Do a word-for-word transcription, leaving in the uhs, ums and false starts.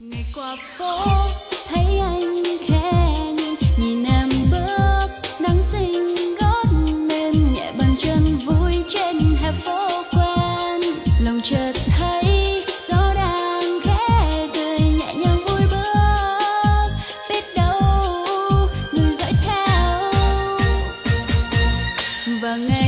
Ngày qua phố thấy anh khẽ nhìn, nhìn em bước nắng xinh gót mềm nhẹ bàn chân vui trên hè phố quen. Lòng chợt thấy gió đang khẽ cười nhẹ nhàng vui bước, biết đâu người dõi theo và ngày